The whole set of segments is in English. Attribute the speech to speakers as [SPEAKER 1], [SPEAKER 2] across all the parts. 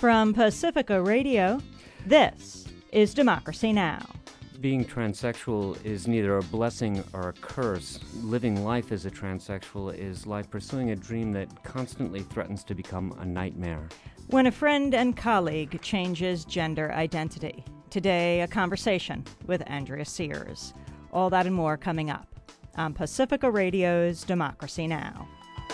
[SPEAKER 1] From Pacifica Radio, this is Democracy Now!
[SPEAKER 2] Being transsexual is neither a blessing or a curse. Living life as a transsexual is like pursuing a dream that constantly threatens to become a nightmare.
[SPEAKER 1] When a friend and colleague changes gender identity. Today, a conversation with Andrea Sears. All that and more coming up on Pacifica Radio's Democracy Now!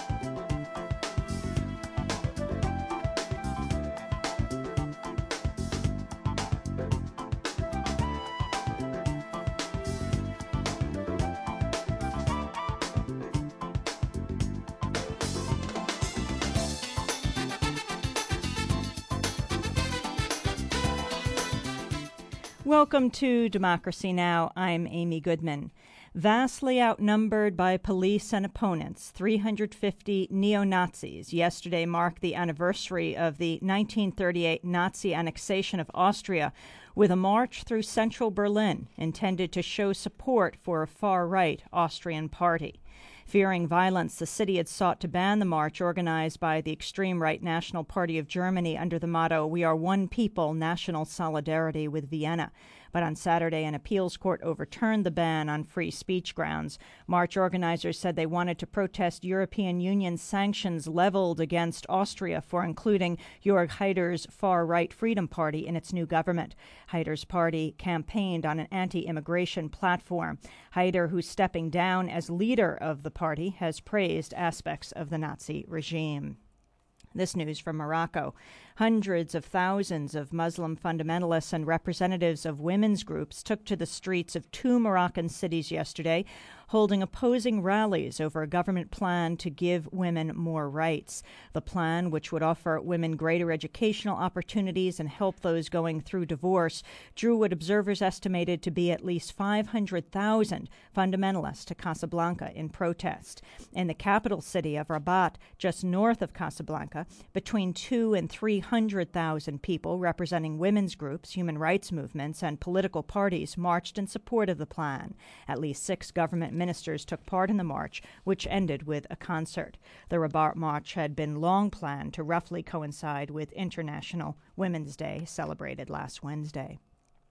[SPEAKER 1] Welcome to Democracy Now! I'm Amy Goodman. Vastly outnumbered by police and opponents, 350 neo-Nazis yesterday marked the anniversary of the 1938 Nazi annexation of Austria with a march through central Berlin intended to show support for a far-right Austrian party. Fearing violence, the city had sought to ban the march organized by the extreme right National Party of Germany under the motto, "We are one people, national solidarity with Vienna." But on Saturday, an appeals court overturned the ban on free speech grounds. March organizers said they wanted to protest European Union sanctions leveled against Austria for including Jörg Haider's far-right Freedom Party in its new government. Haider's party campaigned on an anti-immigration platform. Haider, who's stepping down as leader of the party, has praised aspects of the Nazi regime. This news from Morocco. Hundreds of thousands of Muslim fundamentalists and representatives of women's groups took to the streets of two Moroccan cities yesterday, holding opposing rallies over a government plan to give women more rights. The plan, which would offer women greater educational opportunities and help those going through divorce, drew what observers estimated to be at least 500,000 fundamentalists to Casablanca in protest. In the capital city of Rabat, just north of Casablanca, between 200,000 and 300,000 people representing women's groups, human rights movements, and political parties marched in support of the plan. At least 6 government ministers took part in the march, which ended with a concert. The Rabat march had been long planned to roughly coincide with International Women's Day, celebrated last Wednesday.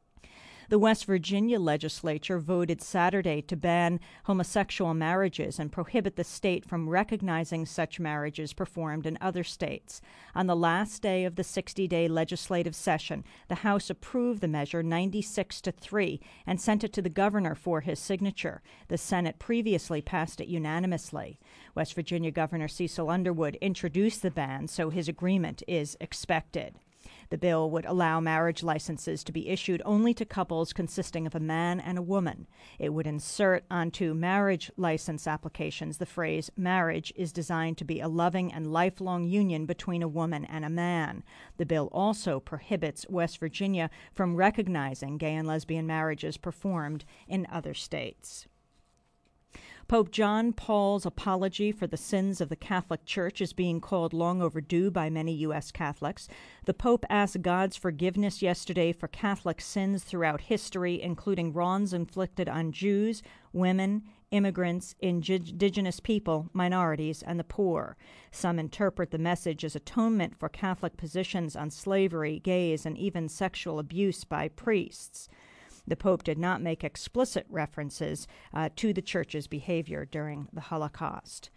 [SPEAKER 1] The West Virginia legislature voted Saturday to ban homosexual marriages and prohibit the state from recognizing such marriages performed in other states. On the last day of the 60-day legislative session, the House approved the measure 96-3 and sent it to the governor for his signature. The Senate previously passed it unanimously. West Virginia Governor Cecil Underwood introduced the ban, so his agreement is expected. The bill would allow marriage licenses to be issued only to couples consisting of a man and a woman. It would insert onto marriage license applications the phrase, "Marriage is designed to be a loving and lifelong union between a woman and a man." The bill also prohibits West Virginia from recognizing gay and lesbian marriages performed in other states. Pope John Paul's apology for the sins of the Catholic Church is being called long overdue by many U.S. Catholics. The Pope asked God's forgiveness yesterday for Catholic sins throughout history, including wrongs inflicted on Jews, women, immigrants, indigenous people, minorities, and the poor. Some interpret the message as atonement for Catholic positions on slavery, gays, and even sexual abuse by priests. The Pope did not make explicit references to the Church's behavior during the Holocaust.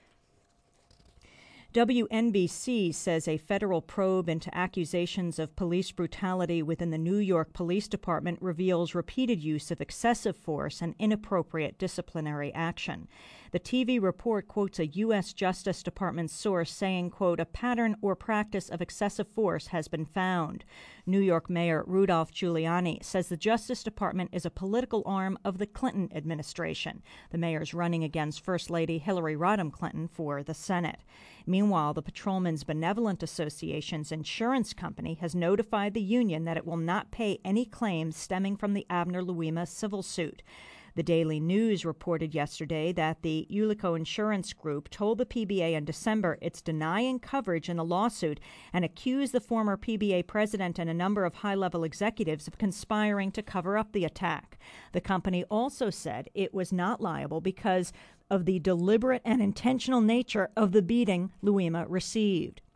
[SPEAKER 1] WNBC says a federal probe into accusations of police brutality within the New York Police Department reveals repeated use of excessive force and inappropriate disciplinary action. The TV report quotes a U.S. Justice Department source saying, quote, "A pattern or practice of excessive force has been found." New York Mayor Rudolph Giuliani says the Justice Department is a political arm of the Clinton administration. The mayor's running against First Lady Hillary Rodham Clinton for the Senate. Meanwhile, the Patrolmen's Benevolent Association's insurance company has notified the union that it will not pay any claims stemming from the Abner Louima civil suit. The Daily News reported yesterday that the Ulico Insurance Group told the PBA in December it's denying coverage in the lawsuit and accused the former PBA president and a number of high-level executives of conspiring to cover up the attack. The company also said it was not liable because of the deliberate and intentional nature of the beating Louima received.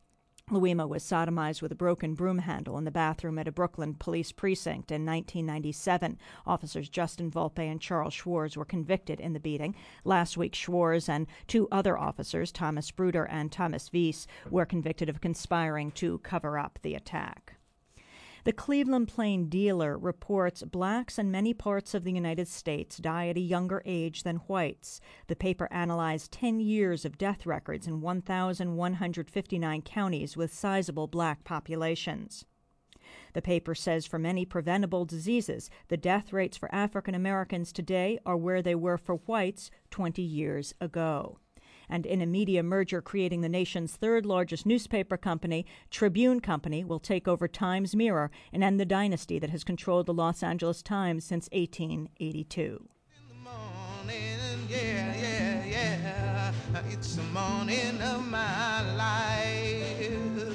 [SPEAKER 1] Louima was sodomized with a broken broom handle in the bathroom at a Brooklyn police precinct in 1997. Officers Justin Volpe and Charles Schwarz were convicted in the beating. Last week, Schwarz and two other officers, Thomas Bruder and Thomas Wies, were convicted of conspiring to cover up the attack. The Cleveland Plain Dealer reports blacks in many parts of the United States die at a younger age than whites. The paper analyzed 10 years of death records in 1,159 counties with sizable black populations. The paper says for many preventable diseases, the death rates for African Americans today are where they were for whites 20 years ago. And in a media merger creating the nation's third largest newspaper company, Tribune Company will take over Times Mirror and end the dynasty that has controlled the Los Angeles Times since 1882.
[SPEAKER 3] In the morning, yeah, it's the morning of my life.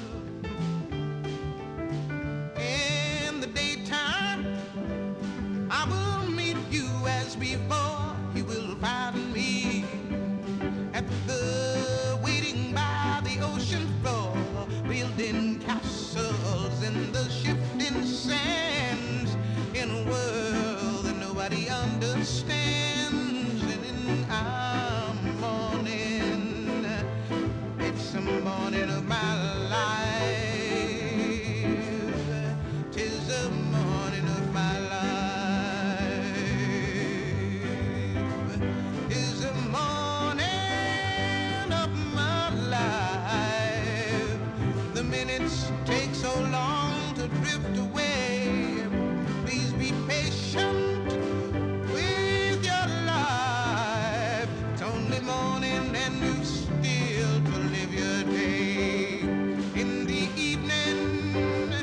[SPEAKER 3] In the daytime, I will meet you as before. You will find me at the waiting by the ocean floor, building castles in the shifting sands, in a world that nobody understands. And in our morning, it's the morning of my life. 'Tis the morning of my life. 'Tis the morning of my life. The minutes take so long to drift away. Please be patient with your life. It's only morning and you still to live your day. In the evening,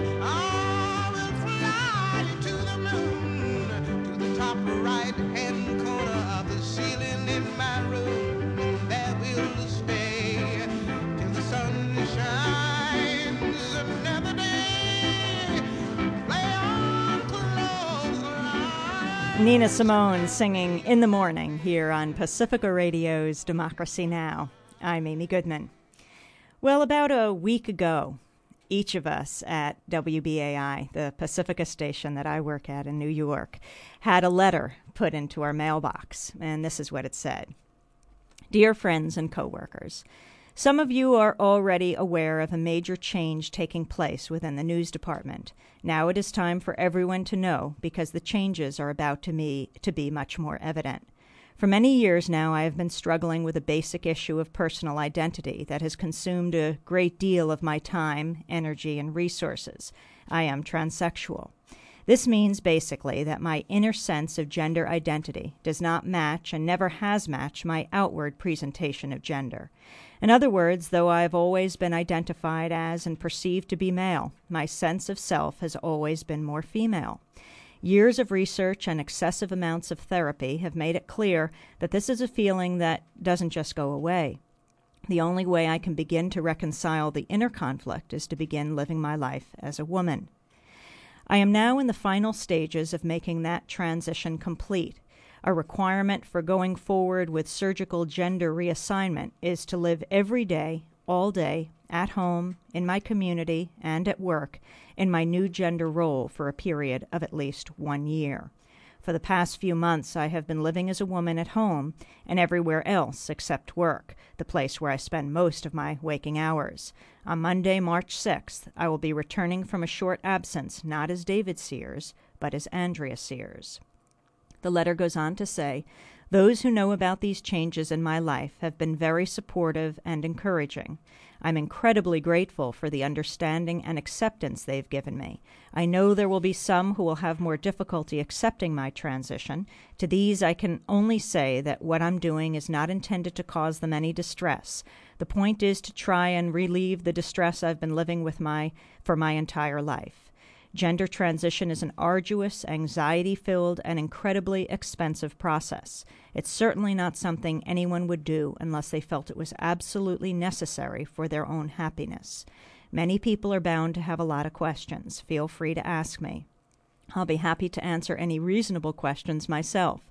[SPEAKER 3] I will fly to the moon, to the top right-hand corner of the ceiling in my room, and there we'll stay till the sun shines another day. Play on close line.
[SPEAKER 1] Nina Simone singing In the Morning here on Pacifica Radio's Democracy Now! I'm Amy Goodman. Well, about a week ago, each of us at WBAI, the Pacifica station that I work at in New York, had a letter put into our mailbox, and this is what it said. Dear friends and coworkers, some of you are already aware of a major change taking place within the news department. Now it is time for everyone to know, because the changes are about to be much more evident. For many years now, I have been struggling with a basic issue of personal identity that has consumed a great deal of my time, energy, and resources. I am transsexual. This means basically that my inner sense of gender identity does not match and never has matched my outward presentation of gender. In other words, though I have always been identified as and perceived to be male, my sense of self has always been more female. Years of research and excessive amounts of therapy have made it clear that this is a feeling that doesn't just go away. The only way I can begin to reconcile the inner conflict is to begin living my life as a woman. I am now in the final stages of making that transition complete. A requirement for going forward with surgical gender reassignment is to live every day, all day, at home, in my community, and at work, in my new gender role for a period of at least 1 year. For the past few months, I have been living as a woman at home and everywhere else except work, the place where I spend most of my waking hours. On Monday, March 6th, I will be returning from a short absence, not as David Sears, but as Andrea Sears. The letter goes on to say, those who know about these changes in my life have been very supportive and encouraging. I'm incredibly grateful for the understanding and acceptance they've given me. I know there will be some who will have more difficulty accepting my transition. To these, I can only say that what I'm doing is not intended to cause them any distress. The point is to try and relieve the distress I've been living with for my entire life. Gender transition is an arduous, anxiety-filled, and incredibly expensive process. It's certainly not something anyone would do unless they felt it was absolutely necessary for their own happiness. Many people are bound to have a lot of questions. Feel free to ask me. I'll be happy to answer any reasonable questions myself.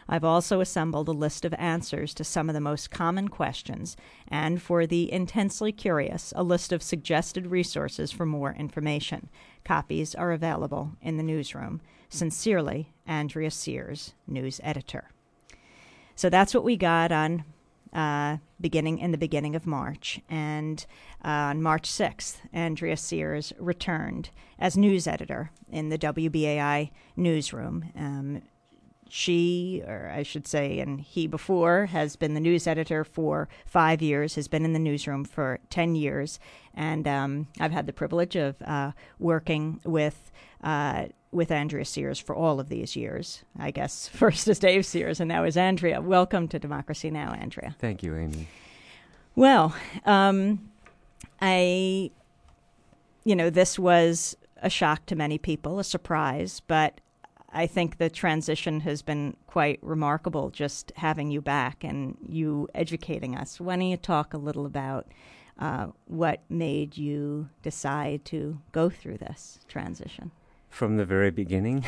[SPEAKER 1] I've also assembled a list of answers to some of the most common questions, and for the intensely curious, a list of suggested resources for more information. Copies are available in the newsroom. Sincerely, Andrea Sears, news editor. So that's what we got on in the beginning of March. And on March 6th, Andrea Sears returned as news editor in the WBAI newsroom. She, or I should say, and he before, has been the news editor for 5 years, has been in the newsroom for 10 years. And I've had the privilege of working with Andrea Sears for all of these years. I guess first as Dave Sears and now as Andrea. Welcome to Democracy Now!, Andrea.
[SPEAKER 2] Thank you, Amy.
[SPEAKER 1] Well, this was a shock to many people, a surprise, but I think the transition has been quite remarkable, just having you back and you educating us. Why don't you talk a little about what made you decide to go through this transition?
[SPEAKER 2] From the very beginning?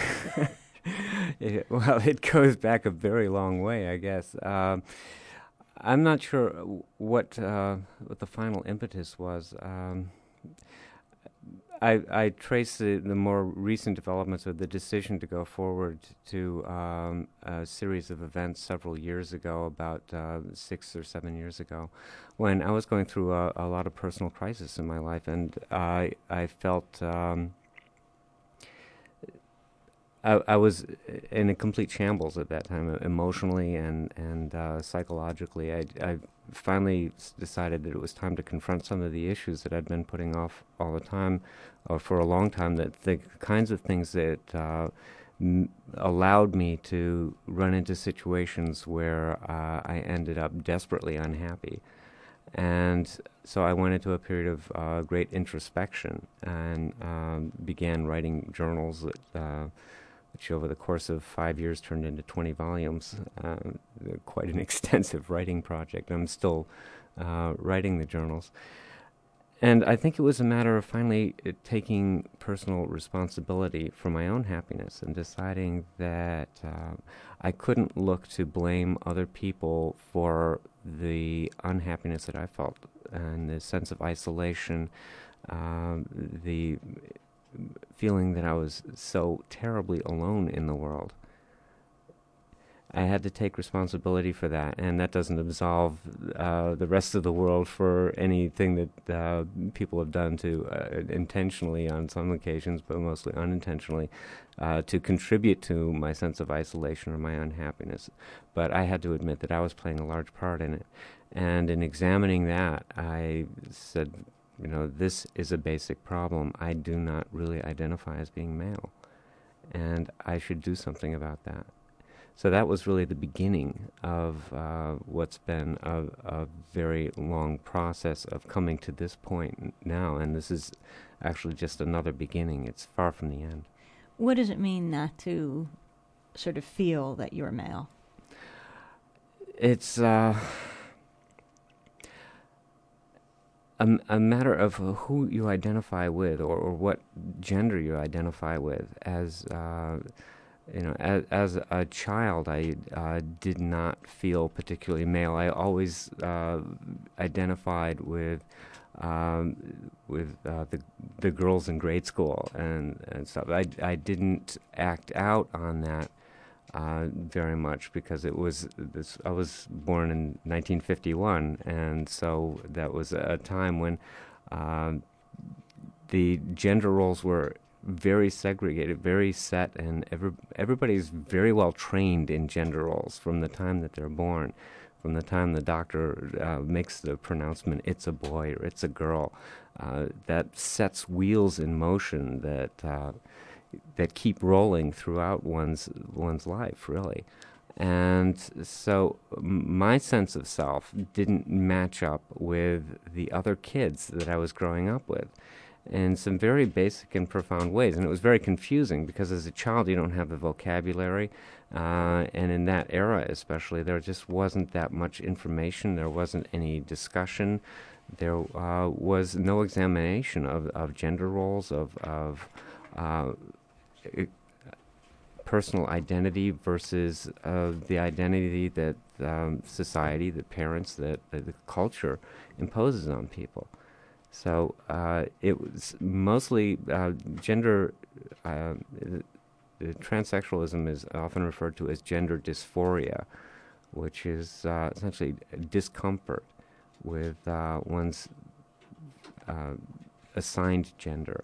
[SPEAKER 2] It goes back a very long way, I guess. I'm not sure what the final impetus was. I trace the more recent developments of the decision to go forward to a series of events several years ago, about 6 or 7 years ago, when I was going through a lot of personal crisis in my life, and I felt I was in a complete shambles at that time, emotionally and psychologically. I finally decided that it was time to confront some of the issues that I'd been putting off all the time, or for a long time, that the kinds of things that allowed me to run into situations where I ended up desperately unhappy. And so I went into a period of great introspection and began writing journals that which over the course of 5 years turned into 20 volumes, quite an extensive writing project. I'm still writing the journals. And I think it was a matter of finally taking personal responsibility for my own happiness and deciding that I couldn't look to blame other people for the unhappiness that I felt and the sense of isolation, the feeling that I was so terribly alone in the world. I had to take responsibility for that, and that doesn't absolve the rest of the world for anything that people have done to intentionally on some occasions, but mostly unintentionally, to contribute to my sense of isolation or my unhappiness. But I had to admit that I was playing a large part in it. And in examining that, I said, this is a basic problem. I do not really identify as being male, and I should do something about that. So that was really the beginning of what's been a very long process of coming to this point now, and this is actually just another beginning. It's far from the end.
[SPEAKER 1] What does it mean not to sort of feel that you're male?
[SPEAKER 2] It's a matter of who you identify with, or what gender you identify with. As as a child, I did not feel particularly male. I always identified with the girls in grade school and stuff. I didn't act out on that very much, because it was this. I was born in 1951, and so that was a time when the gender roles were very segregated, very set, and everybody's very well trained in gender roles from the time that they're born. From the time the doctor makes the pronouncement, it's a boy or it's a girl, that sets wheels in motion that keep rolling throughout one's life, really. And so my sense of self didn't match up with the other kids that I was growing up with in some very basic and profound ways. And it was very confusing, because as a child you don't have the vocabulary, and in that era especially, there just wasn't that much information. There wasn't any discussion. There was no examination of gender roles, of personal identity versus the identity that society, the parents, that the culture imposes on people. So it was mostly gender. Transsexualism is often referred to as gender dysphoria, which is essentially discomfort with one's assigned gender.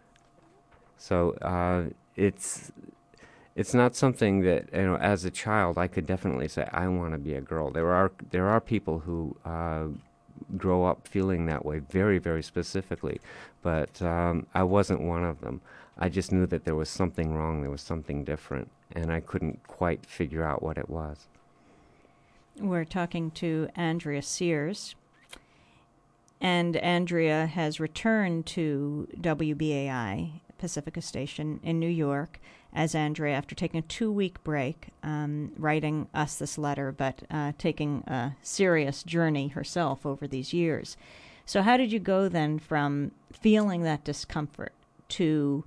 [SPEAKER 2] So it's not something that, as a child I could definitely say I want to be a girl. There are people who grow up feeling that way very, very specifically, but I wasn't one of them. I just knew that there was something wrong, there was something different, and I couldn't quite figure out what it was.
[SPEAKER 1] We're talking to Andrea Sears, and Andrea has returned to WBAI, Pacifica Station in New York, as Andrea, after taking a 2-week break, writing us this letter, but taking a serious journey herself over these years. So how did you go then from feeling that discomfort to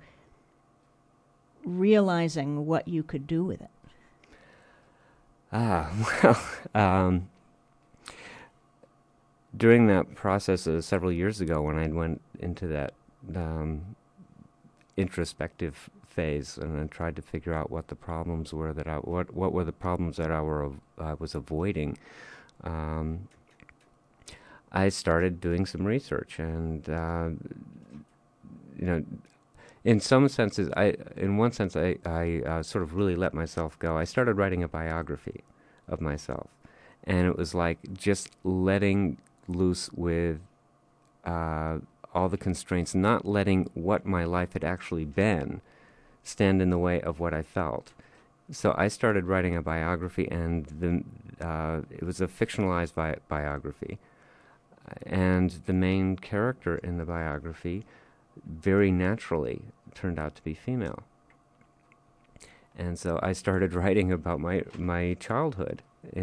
[SPEAKER 1] realizing what you could do with it?
[SPEAKER 2] During that process several years ago, when I went into that introspective phase and then tried to figure out what the problems were what were the problems that I was avoiding, I started doing some research, and in some senses, in one sense, I sort of really let myself go. I started writing a biography of myself, and it was like just letting loose with all the constraints, not letting what my life had actually been stand in the way of what I felt. So I started writing a biography, and it was a fictionalized biography. And the main character in the biography very naturally turned out to be female. And so I started writing about my childhood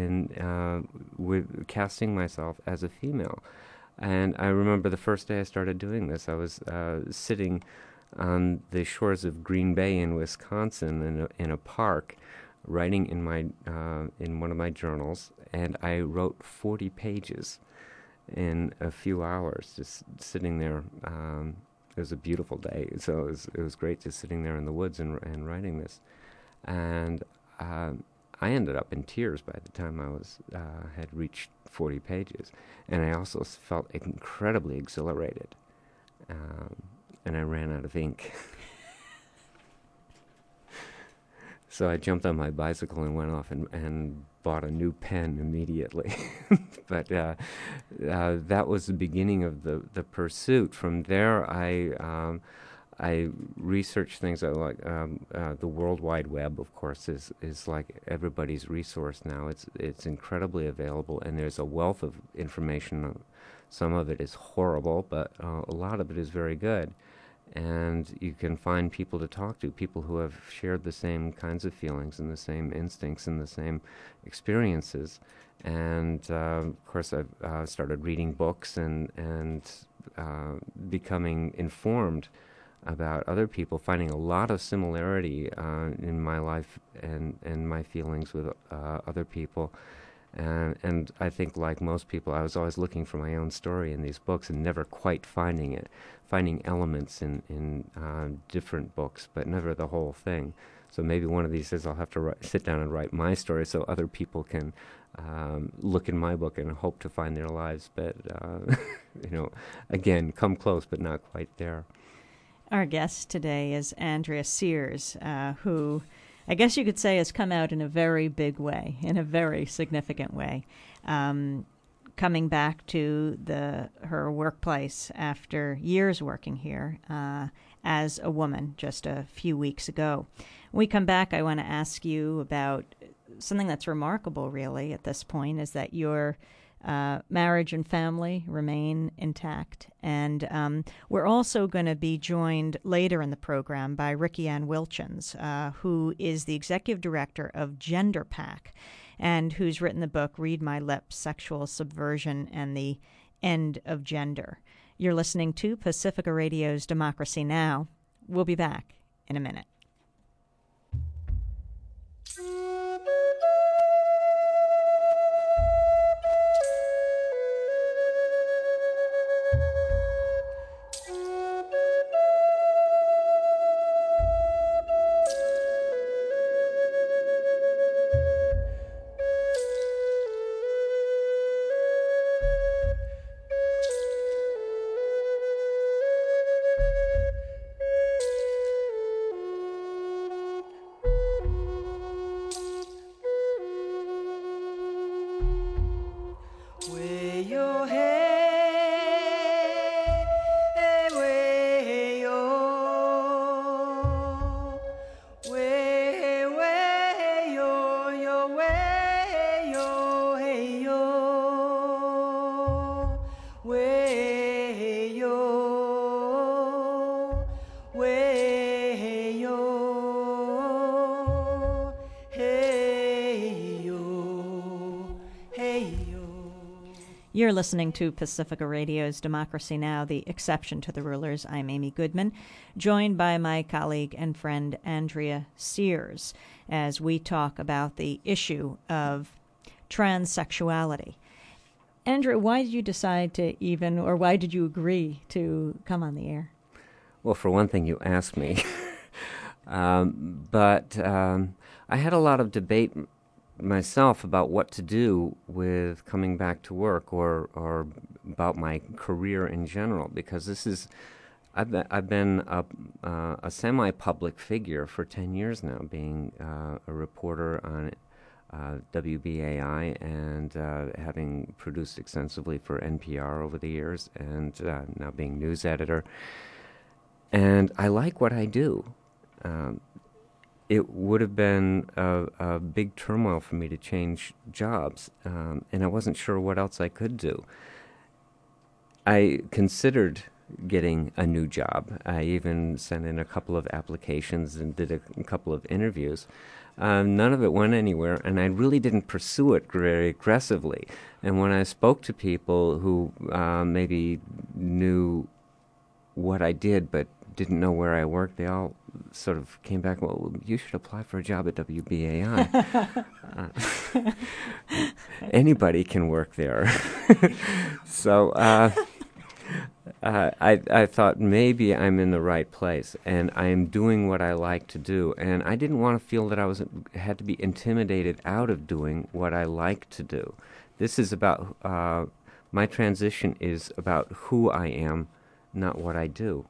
[SPEAKER 2] with casting myself as a female. And I remember the first day I started doing this, I was sitting on the shores of Green Bay in Wisconsin in a park, writing in one of my journals, and I wrote 40 pages in a few hours, just sitting there. It was a beautiful day, so it was great just sitting there in the woods and writing this. And I ended up in tears by the time I had reached 40 pages, and I also felt incredibly exhilarated. And I ran out of ink. So I jumped on my bicycle and went off and bought a new pen immediately. But that was the beginning of the pursuit. From there, I researched things like the World Wide Web, of course, is like everybody's resource now. It's incredibly available, and there's a wealth of information. Some of it is horrible, but a lot of it is very good. And you can find people to talk to, people who have shared the same kinds of feelings and the same instincts and the same experiences. And of course, I've started reading books and becoming informed about other people, finding a lot of similarity in my life and my feelings with other people. And I think, like most people, I was always looking for my own story in these books and never quite finding it, finding elements in different books, but never the whole thing. So maybe one of these days I'll have to sit down and write my story so other people can look in my book and hope to find their lives, but, again, come close, but not quite there.
[SPEAKER 1] Our guest today is Andrea Sears, who I guess you could say has come out in a very big way, in a very significant way, coming back to her workplace after years working here as a woman just a few weeks ago. When we come back, I want to ask you about something that's remarkable, really, at this point, is that your marriage and family remain intact. And we're also going to be joined later in the program by Ricky Ann Wilchins, who is the executive director of Gender PAC, and who's written the book Read My Lips, Sexual Subversion and the End of Gender. You're listening to Pacifica Radio's Democracy Now! We'll be back in a minute. You're listening to Pacifica Radio's Democracy Now!, the exception to the rulers. I'm Amy Goodman, joined by my colleague and friend Andrea Sears, as we talk about the issue of transsexuality. Andrea, why did you decide to why did you agree to come on the air?
[SPEAKER 2] Well, for one thing, you asked me. But I had a lot of debate myself about what to do with coming back to work or about my career in general, because I've been a semi-public figure for 10 years now, being a reporter on WBAI and having produced extensively for NPR over the years, and now being news editor. And I like what I do. It would have been a big turmoil for me to change jobs, and I wasn't sure what else I could do. I considered getting a new job. I even sent in a couple of applications and did a couple of interviews. None of it went anywhere, and I really didn't pursue it very aggressively. And when I spoke to people who maybe knew what I did but didn't know where I worked, they all sort of came back, well, you should apply for a job at WBAI. Anybody can work there. So I thought maybe I'm in the right place, and I am doing what I like to do. And I didn't want to feel that I had to be intimidated out of doing what I like to do. This is about, my transition is about who I am, not what I do.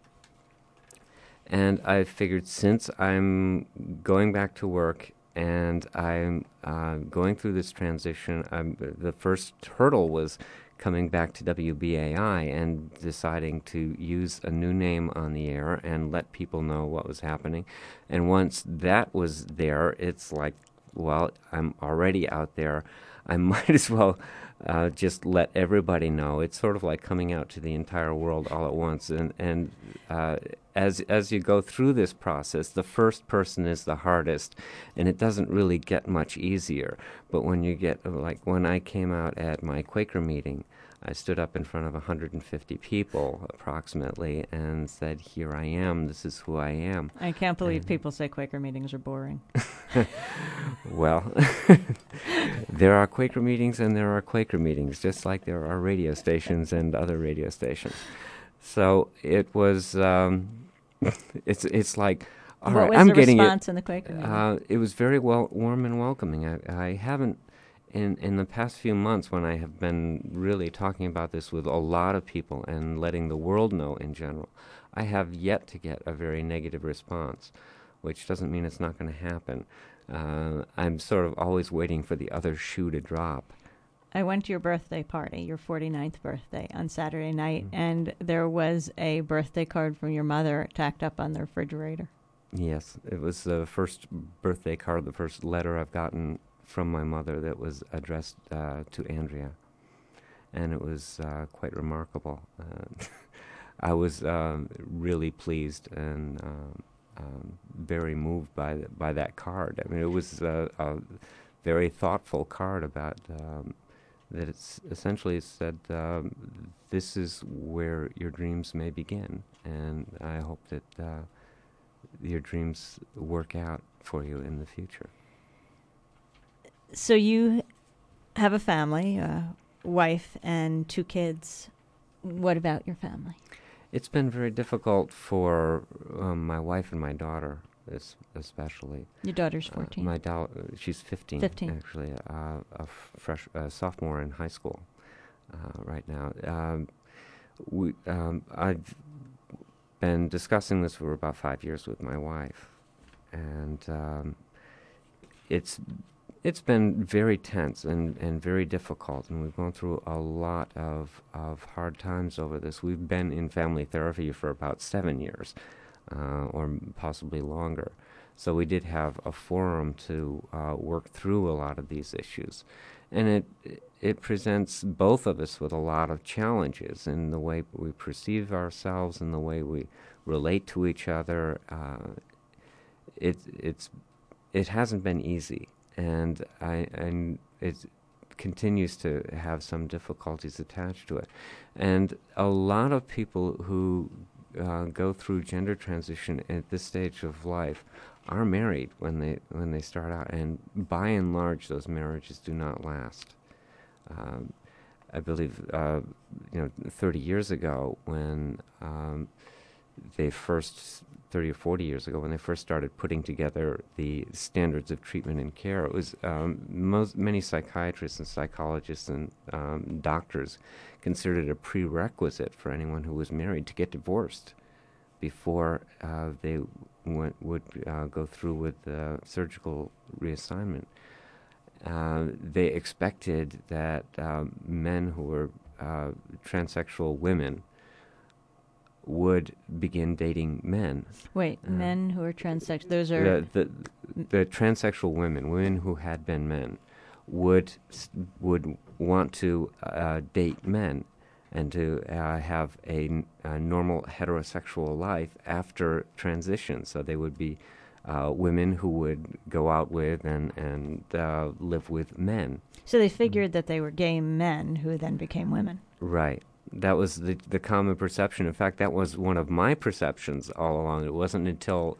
[SPEAKER 2] And I figured, since I'm going back to work and I'm going through this transition, the first hurdle was coming back to WBAI and deciding to use a new name on the air and let people know what was happening. And once that was there, it's like, well, I'm already out there. I might as well just let everybody know. It's sort of like coming out to the entire world all at once. And as you go through this process, the first person is the hardest, and it doesn't really get much easier. But when you get, like when I came out at my Quaker meeting, I stood up in front of 150 people approximately and said, here I am, this is who I am.
[SPEAKER 1] I can't believe people say Quaker meetings are boring.
[SPEAKER 2] Well, there are Quaker meetings and there are Quaker meetings, just like there are radio stations and other radio stations. So it was, it's like, all right, I'm getting it.
[SPEAKER 1] What was the response in the Quaker meeting?
[SPEAKER 2] It was very warm and welcoming. I haven't, in the past few months, when I have been really talking about this with a lot of people and letting the world know in general, I have yet to get a very negative response, which doesn't mean it's not going to happen. I'm sort of always waiting for the other shoe to drop.
[SPEAKER 1] I went to your birthday party, your 49th birthday, on Saturday night, and there was a birthday card from your mother tacked up on the refrigerator.
[SPEAKER 2] Yes, it was the first birthday card, the first letter I've gotten from my mother that was addressed to Andrea, and it was quite remarkable. I was really pleased and very moved by that card. I mean, it was a very thoughtful card about that. It's essentially said, "This is where your dreams may begin," and I hope that your dreams work out for you in the future.
[SPEAKER 1] So you have a family, a wife and 2 kids. What about your family?
[SPEAKER 2] It's been very difficult for my wife and my daughter, especially.
[SPEAKER 1] Your daughter's 14.
[SPEAKER 2] She's 15, actually, a sophomore in high school right now. I've been discussing this for about 5 years with my wife, and it's been very tense and very difficult, and we've gone through a lot of hard times over this. We've been in family therapy for about 7 years, or possibly longer. So we did have a forum to work through a lot of these issues. And it presents both of us with a lot of challenges in the way we perceive ourselves and the way we relate to each other. It hasn't been easy. And continues to have some difficulties attached to it. And a lot of people who go through gender transition at this stage of life are married when they start out, and by and large, those marriages do not last. I believe, 30 years ago, when 30 or 40 years ago, when they first started putting together the standards of treatment and care, it was many psychiatrists and psychologists and doctors considered it a prerequisite for anyone who was married to get divorced before they would go through with surgical reassignment. They expected that men who were transsexual women would begin dating men.
[SPEAKER 1] Wait, men who are transsexual, those are...
[SPEAKER 2] The transsexual women who had been men, would want to date men and to have a normal heterosexual life after transition. So they would be women who would go out with and live with men.
[SPEAKER 1] So they figured that they were gay men who then became women.
[SPEAKER 2] Right. That was the common perception. In fact, that was one of my perceptions all along. It wasn't until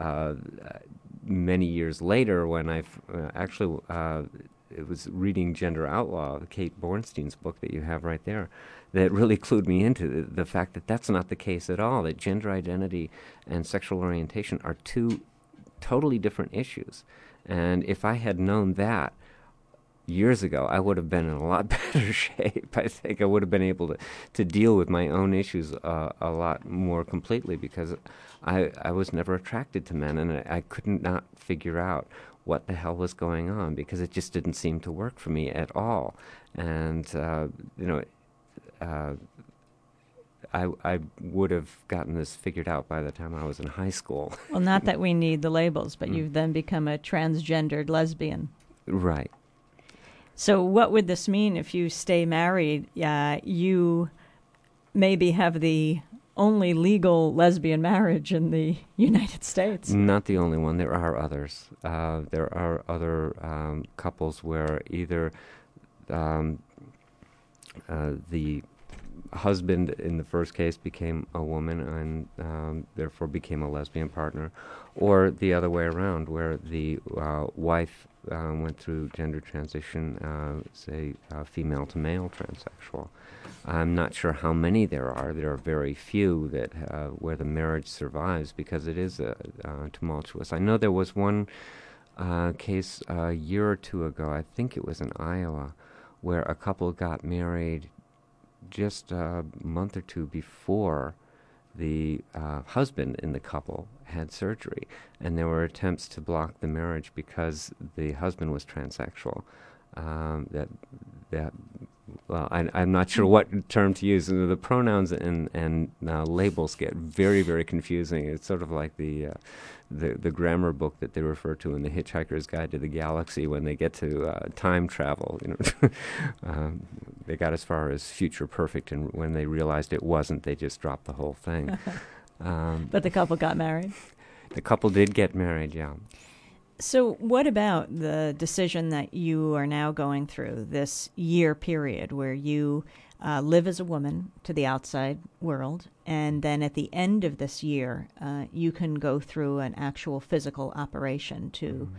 [SPEAKER 2] many years later when I it was reading Gender Outlaw, Kate Bornstein's book that you have right there, that really clued me into the fact that that's not the case at all, that gender identity and sexual orientation are two totally different issues. And if I had known that years ago, I would have been in a lot better shape. I think I would have been able to deal with my own issues a lot more completely, because I was never attracted to men, and I could not figure out what the hell was going on, because it just didn't seem to work for me at all. And, I would have gotten this figured out by the time I was in high school.
[SPEAKER 1] Well, not that we need the labels, but you've then become a transgendered lesbian.
[SPEAKER 2] Right.
[SPEAKER 1] So what would this mean if you stay married? You maybe have the only legal lesbian marriage in the United States.
[SPEAKER 2] Not the only one. There are others. There are other couples where either the husband in the first case became a woman and therefore became a lesbian partner, or the other way around, where the wife went through gender transition, say female to male transsexual. I'm not sure how many there are. There are very few that where the marriage survives, because it is tumultuous. I know there was one case a year or two ago, I think it was in Iowa, where a couple got married just a month or two before the husband in the couple had surgery, and there were attempts to block the marriage because the husband was transsexual. Well, I'm not sure what term to use. The pronouns and labels get very, very confusing. It's sort of like the grammar book that they refer to in The Hitchhiker's Guide to the Galaxy when they get to time travel. They got as far as future perfect, and when they realized it wasn't, they just dropped the whole thing.
[SPEAKER 1] But the couple got married?
[SPEAKER 2] The couple did get married, yeah.
[SPEAKER 1] So what about the decision that you are now going through, this year period where you live as a woman to the outside world, and then at the end of this year, you can go through an actual physical operation to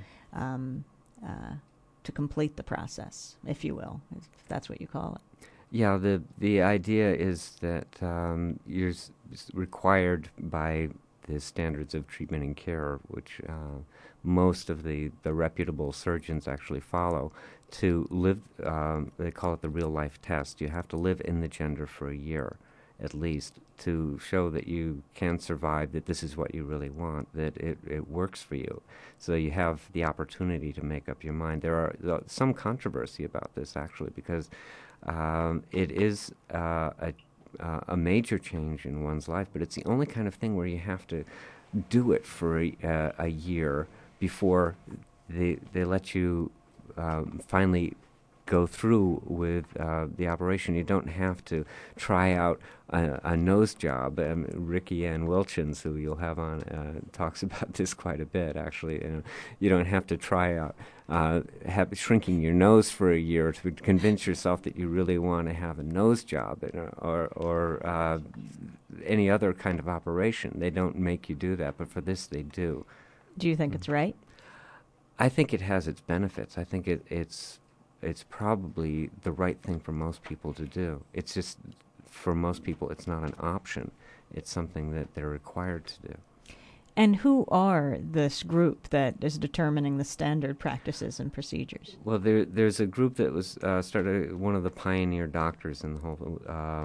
[SPEAKER 1] complete the process, if you will, if that's what you call it?
[SPEAKER 2] Yeah, the idea is that you're required by the standards of treatment and care, which most of the reputable surgeons actually follow, to live, they call it the real-life test. You have to live in the gender for a year, at least, to show that you can survive, that this is what you really want, that it works for you. So you have the opportunity to make up your mind. There are some controversy about this, actually, because it is a major change in one's life, but it's the only kind of thing where you have to do it for a year before they let you finally go through with the operation. You don't have to try out a nose job. Ricky Ann Wilchins, who you'll have on, talks about this quite a bit, actually. You don't have to try out shrinking your nose for a year to convince yourself that you really want to have a nose job, or any other kind of operation. They don't make you do that, but for this they do.
[SPEAKER 1] Do you think it's right?
[SPEAKER 2] I think it has its benefits. I think it's probably the right thing for most people to do. It's just, for most people, it's not an option. It's something that they're required to do.
[SPEAKER 1] And who are this group that is determining the standard practices and procedures?
[SPEAKER 2] Well, there's a group that was started, one of the pioneer doctors in the whole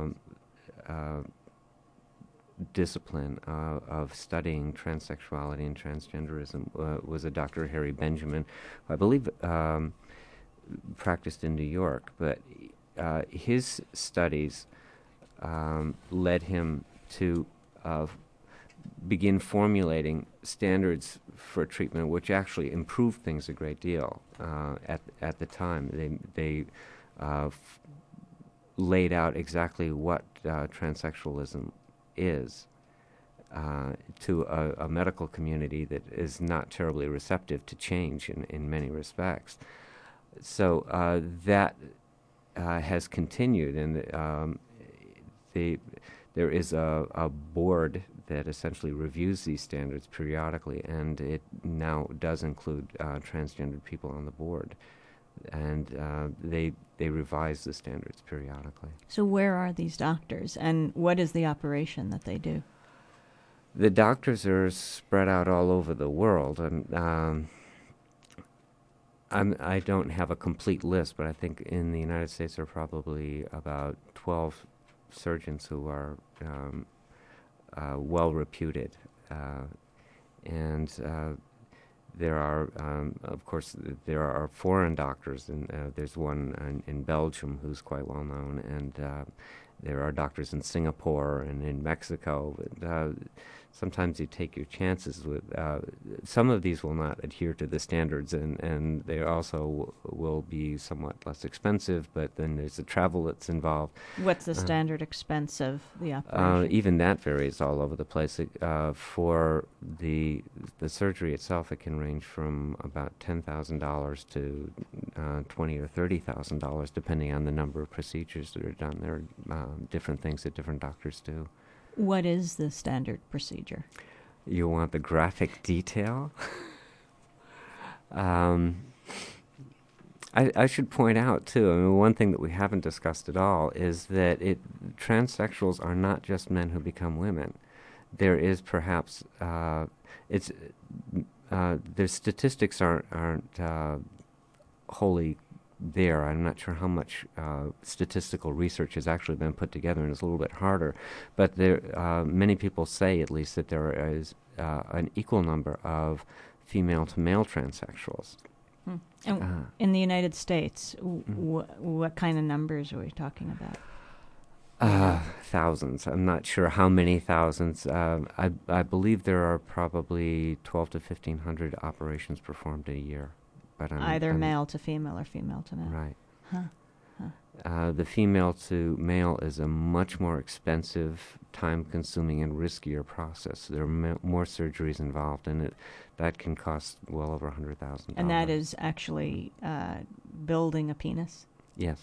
[SPEAKER 2] discipline of studying transsexuality and transgenderism was a Dr. Harry Benjamin, who I believe practiced in New York, but his studies led him to begin formulating standards for treatment, which actually improved things a great deal. At the time, they laid out exactly what transsexualism is to a medical community that is not terribly receptive to change in many respects. So that has continued, and there is a board that essentially reviews these standards periodically, and it now does include transgendered people on the board, and they revise the standards periodically.
[SPEAKER 1] So where are these doctors, and what is the operation that they do?
[SPEAKER 2] The doctors are spread out all over the world, and I don't have a complete list, but I think in the United States there are probably about 12 surgeons who are well reputed, and there are, of course, there are foreign doctors, and there's one in Belgium who's quite well known, and there are doctors in Singapore and in Mexico. Sometimes you take your chances with. Some of these will not adhere to the standards, and they also will be somewhat less expensive, but then there's the travel that's involved.
[SPEAKER 1] What's the standard expense of the operation?
[SPEAKER 2] Even that varies all over the place. For the surgery itself, it can range from about $10,000 to $20,000 or $30,000, depending on the number of procedures that are done. There are different things that different doctors do.
[SPEAKER 1] What is the standard procedure?
[SPEAKER 2] You want the graphic detail? I should point out, too, I mean, one thing that we haven't discussed at all is that transsexuals are not just men who become women. There is perhaps, their statistics aren't wholly there. I'm not sure how much statistical research has actually been put together, and it's a little bit harder. But many people say, at least, that there is an equal number of female-to-male transsexuals.
[SPEAKER 1] And in the United States, what kind of numbers are we talking about?
[SPEAKER 2] Thousands. I'm not sure how many thousands. I believe there are probably 1,200 to 1,500 operations performed a year. But
[SPEAKER 1] either male to female or female to male.
[SPEAKER 2] Right.
[SPEAKER 1] Huh.
[SPEAKER 2] The female to male is a much more expensive, time-consuming, and riskier process. There are more surgeries involved, and that can cost well over $100,000.
[SPEAKER 1] And that is actually building a penis?
[SPEAKER 2] Yes.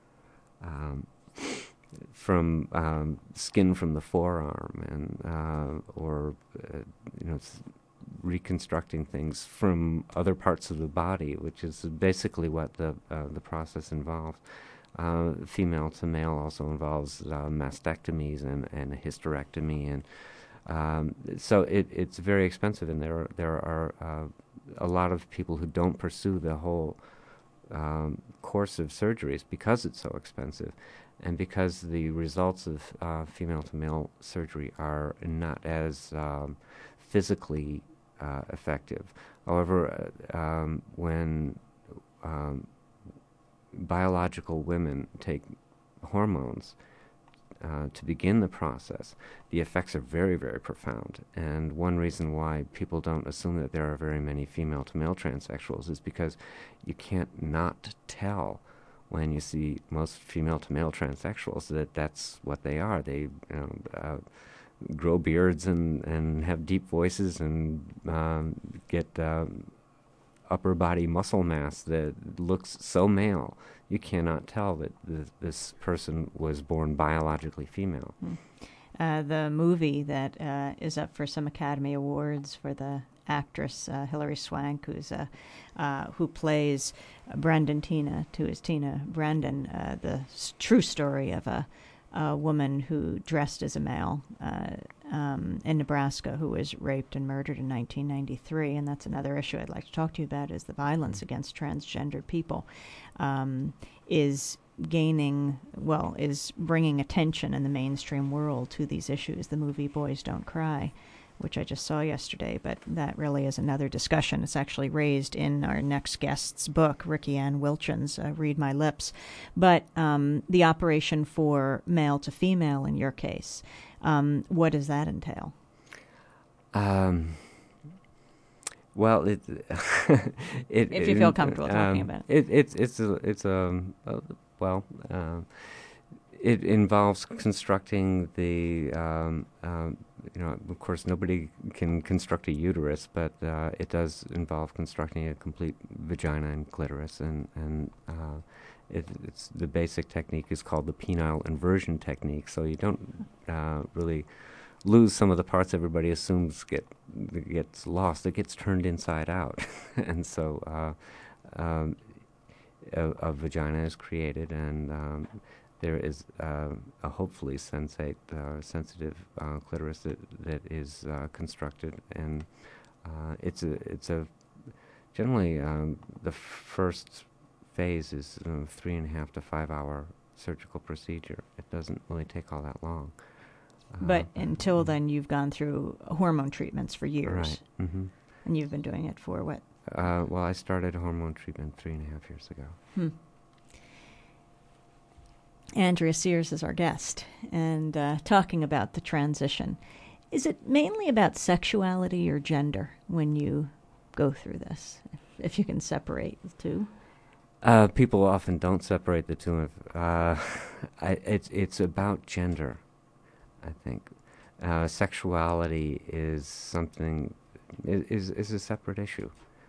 [SPEAKER 2] From skin from the forearm, and or reconstructing things from other parts of the body, which is basically what the process involves. Female to male also involves mastectomies and a hysterectomy, and so it's very expensive. And there are a lot of people who don't pursue the whole course of surgeries because it's so expensive, and because the results of female to male surgery are not as physically effective. However, when biological women take hormones to begin the process, the effects are very, very profound. And one reason why people don't assume that there are very many female-to-male transsexuals is because you can't not tell when you see most female-to-male transsexuals, that's what they are. They grow beards and have deep voices and get upper body muscle mass that looks so male. You cannot tell that this person was born biologically female.
[SPEAKER 1] The movie that is up for some Academy Awards for the actress Hilary Swank, who plays Brendan Tina, who is Tina Brendan, the true story of a woman who dressed as a male in Nebraska who was raped and murdered in 1993. And that's another issue I'd like to talk to you about, is the violence against transgendered people is bringing attention in the mainstream world to these issues. The movie Boys Don't Cry, which I just saw yesterday, but that really is another discussion. It's actually raised in our next guest's book, Ricky Ann Wilchins, Read My Lips. But the operation for male to female in your case, what does that entail?
[SPEAKER 2] Well,
[SPEAKER 1] if you feel comfortable talking about it.
[SPEAKER 2] It involves constructing the, of course, nobody can construct a uterus, but it does involve constructing a complete vagina and clitoris, and it's the basic technique is called the penile inversion technique. So you don't really lose some of the parts everybody assumes gets lost. It gets turned inside out, and so a vagina is created, and there is a hopefully sensitive clitoris that is constructed, and it's a generally the first phase is 3.5 to 5 hour surgical procedure. It doesn't really take all that long.
[SPEAKER 1] But until then, you've gone through hormone treatments for years.
[SPEAKER 2] Right. Mm-hmm.
[SPEAKER 1] And you've been doing it for what?
[SPEAKER 2] Well, I started hormone treatment 3.5 years ago.
[SPEAKER 1] Andrea Sears is our guest, and talking about the transition. Is it mainly about sexuality or gender when you go through this, if you can separate the two?
[SPEAKER 2] People often don't separate the two. It's about gender, I think. Sexuality is something is a separate issue.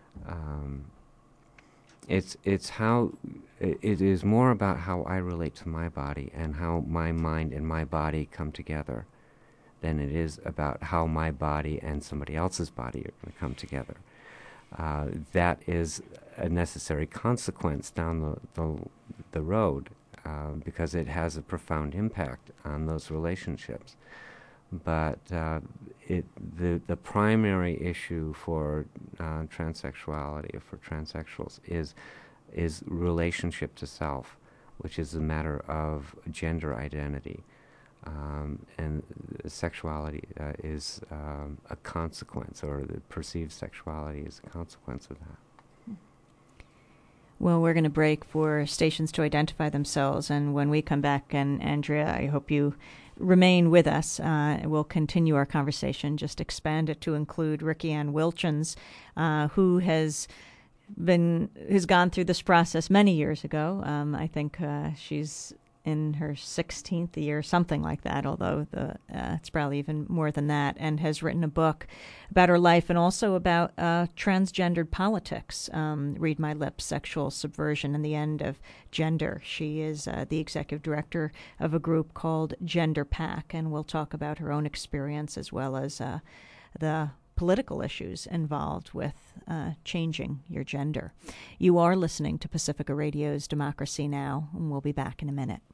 [SPEAKER 2] It's how it is more about how I relate to my body and how my mind and my body come together than it is about how my body and somebody else's body are going to come together. That is a necessary consequence down the road because it has a profound impact on those relationships. But the primary issue for transsexuality or for transsexuals is relationship to self, which is a matter of gender identity. And sexuality is a consequence, or the perceived sexuality is a consequence of that.
[SPEAKER 1] Well, we're going to break for stations to identify themselves, and when we come back, and Andrea, I hope you remain with us. We'll continue our conversation, just expand it to include Ricky Ann Wilchins, who has gone through this process many years ago. I think she's in her 16th year, something like that, although it's probably even more than that, and has written a book about her life and also about transgendered politics, Read My Lips, Sexual Subversion and the End of Gender. She is the executive director of a group called Gender PAC, and we'll talk about her own experience as well as the political issues involved with changing your gender. You are listening to Pacifica Radio's Democracy Now!, and we'll be back in a minute.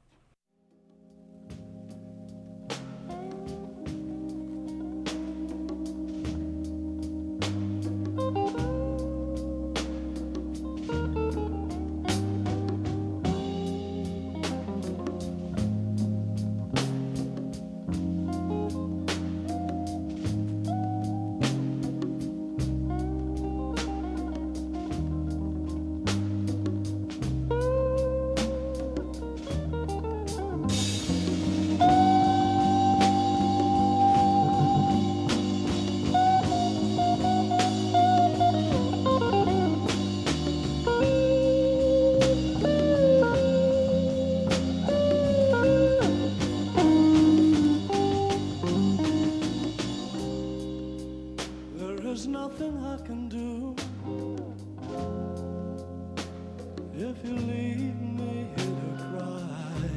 [SPEAKER 3] if you leave me here to cry.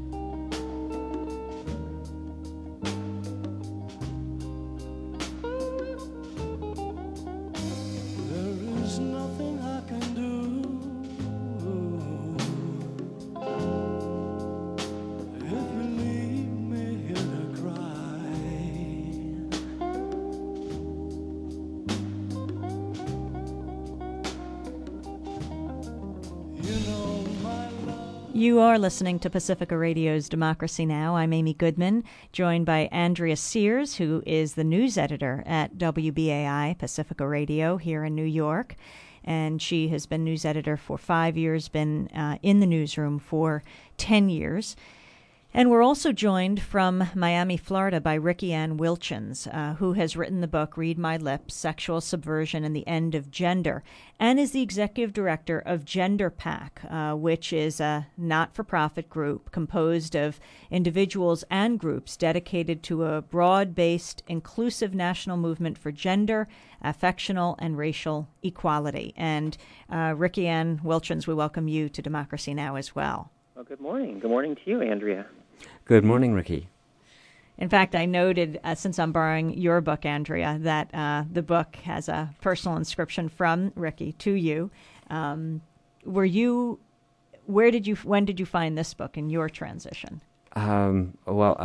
[SPEAKER 3] There is nothing I can do if you leave me here to cry. You know my love.
[SPEAKER 1] You are listening to Pacifica Radio's Democracy Now! I'm Amy Goodman, joined by Andrea Sears, who is the news editor at WBAI Pacifica Radio here in New York. And she has been news editor for 5 years, been in the newsroom for 10 years. And we're also joined from Miami, Florida, by Ricky Ann Wilchins, who has written the book Read My Lips, Sexual Subversion and the End of Gender, and is the executive director of Gender PAC, which is a not-for-profit group composed of individuals and groups dedicated to a broad-based, inclusive national movement for gender, affectional, and racial equality. And Ricky Ann Wilchins, we welcome you to Democracy Now! As well.
[SPEAKER 4] Well, good morning. Good morning to you, Andrea.
[SPEAKER 2] Good morning, Ricky.
[SPEAKER 1] In fact, I noted, since I'm borrowing your book, Andrea, that the book has a personal inscription from Ricky to you. When did you find this book in your transition?
[SPEAKER 2] Well,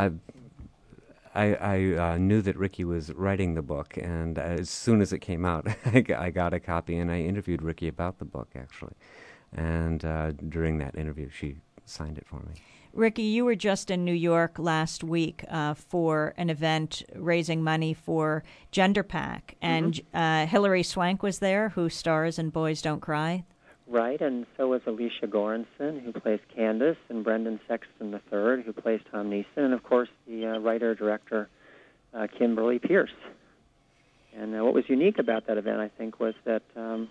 [SPEAKER 2] I knew that Ricky was writing the book, and as soon as it came out, I got a copy, and I interviewed Ricky about the book, actually. And during that interview, she signed it for me.
[SPEAKER 1] Ricky, you were just in New York last week for an event raising money for Gender PAC, and Hilary Swank was there, who stars in Boys Don't Cry.
[SPEAKER 4] Right, and so was Alicia Goranson, who plays Candace, and Brendan Sexton III, who plays Tom Neeson, and of course the writer-director Kimberly Pierce. And what was unique about that event, I think, was that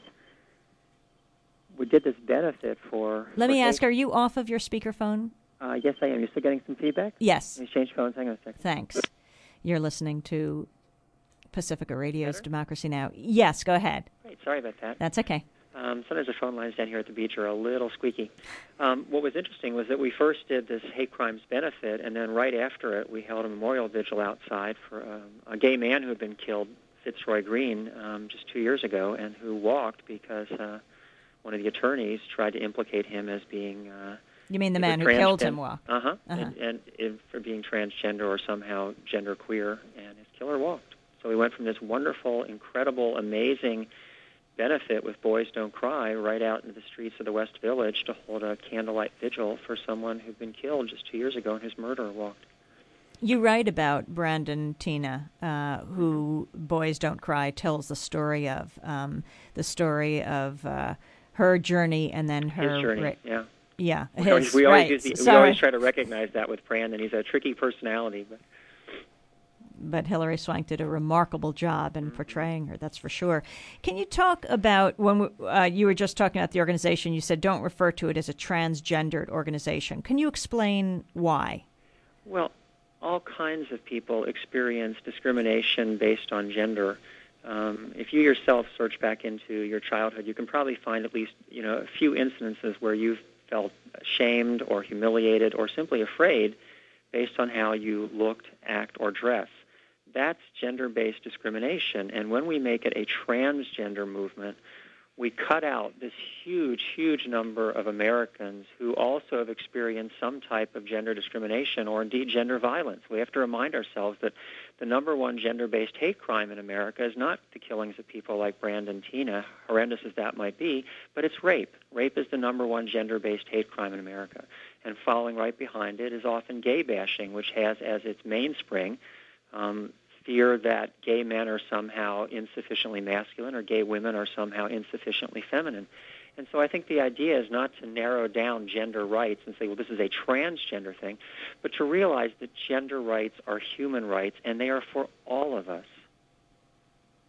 [SPEAKER 4] we did this benefit for...
[SPEAKER 1] Let me ask, are you off of your speakerphone?
[SPEAKER 4] Yes, I am. You still getting some feedback?
[SPEAKER 1] Yes.
[SPEAKER 4] Let me change phones. Hang on a second.
[SPEAKER 1] Thanks. You're listening to Pacifica Radio's Democracy Now! Yes, go ahead.
[SPEAKER 4] Great. Sorry about that.
[SPEAKER 1] That's okay.
[SPEAKER 4] Sometimes the phone lines down here at the beach are a little squeaky. What was interesting was that we first did this hate crimes benefit, and then right after it, we held a memorial vigil outside for a gay man who had been killed, Fitzroy Green, just 2 years ago, and who walked because one of the attorneys tried to implicate him as being...
[SPEAKER 1] You mean the man who killed him walked?
[SPEAKER 4] And for being transgender or somehow genderqueer, and his killer walked. So we went from this wonderful, incredible, amazing benefit with Boys Don't Cry right out into the streets of the West Village to hold a candlelight vigil for someone who'd been killed just 2 years ago and whose murderer walked.
[SPEAKER 1] You write about Brandon Teena, who Boys Don't Cry tells the story of her journey and then her...
[SPEAKER 4] His journey, yeah.
[SPEAKER 1] Yeah,
[SPEAKER 4] we always try to recognize that with Brandon. He's a tricky personality.
[SPEAKER 1] But Hilary Swank did a remarkable job in portraying her, that's for sure. Can you talk about, when you were just talking about the organization, you said don't refer to it as a transgendered organization. Can you explain why?
[SPEAKER 4] Well, all kinds of people experience discrimination based on gender. If you yourself search back into your childhood, you can probably find at least a few instances where you've felt ashamed or humiliated or simply afraid based on how you looked, act, or dress. That's gender-based discrimination. And when we make it a transgender movement, we cut out this huge, huge number of Americans who also have experienced some type of gender discrimination or indeed gender violence. We have to remind ourselves that the number one gender-based hate crime in America is not the killings of people like Brandon Teena, horrendous as that might be, but it's rape. Rape is the number one gender-based hate crime in America. And following right behind it is often gay bashing, which has as its mainspring fear that gay men are somehow insufficiently masculine or gay women are somehow insufficiently feminine. And so I think the idea is not to narrow down gender rights and say, well, this is a transgender thing, but to realize that gender rights are human rights and they are for all of us.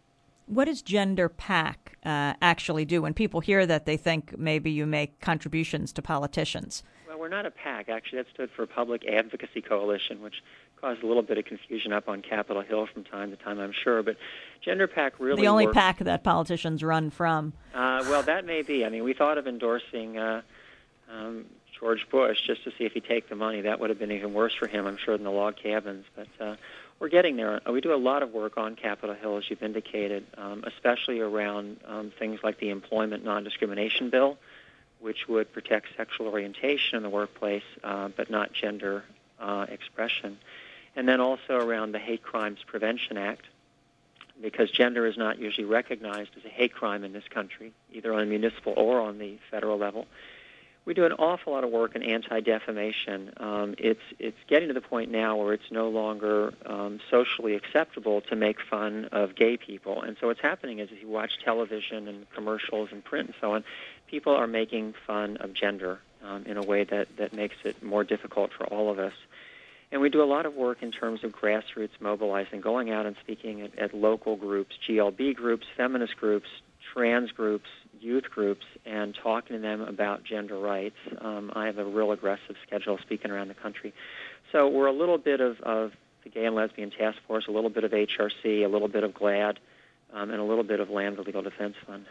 [SPEAKER 1] What does Gender PAC actually do? When people hear that, they think maybe you make contributions to politicians.
[SPEAKER 4] Well, we're not a PAC. Actually, that stood for Public Advocacy Coalition, which caused a little bit of confusion up on Capitol Hill from time to time, I'm sure. But Gender PAC really
[SPEAKER 1] the only
[SPEAKER 4] works.
[SPEAKER 1] PAC that politicians run from.
[SPEAKER 4] Well, that may be. I mean, we thought of endorsing George Bush just to see if he'd take the money. That would have been even worse for him, I'm sure, than the log cabins. But we're getting there. We do a lot of work on Capitol Hill, as you've indicated, especially around things like the Employment Non-Discrimination Bill, which would protect sexual orientation in the workplace, but not gender expression. And then also around the Hate Crimes Prevention Act, because gender is not usually recognized as a hate crime in this country, either on the municipal or on the federal level. We do an awful lot of work in anti-defamation. It's getting to the point now where it's no longer socially acceptable to make fun of gay people. And so what's happening is if you watch television and commercials and print and so on, people are making fun of gender in a way that makes it more difficult for all of us. And we do a lot of work in terms of grassroots mobilizing, going out and speaking at local groups, GLB groups, feminist groups, trans groups, youth groups, and talking to them about gender rights. I have a real aggressive schedule speaking around the country. So we're a little bit of the Gay and Lesbian Task Force, a little bit of HRC, a little bit of GLAAD, and a little bit of Land for Legal Defense Fund.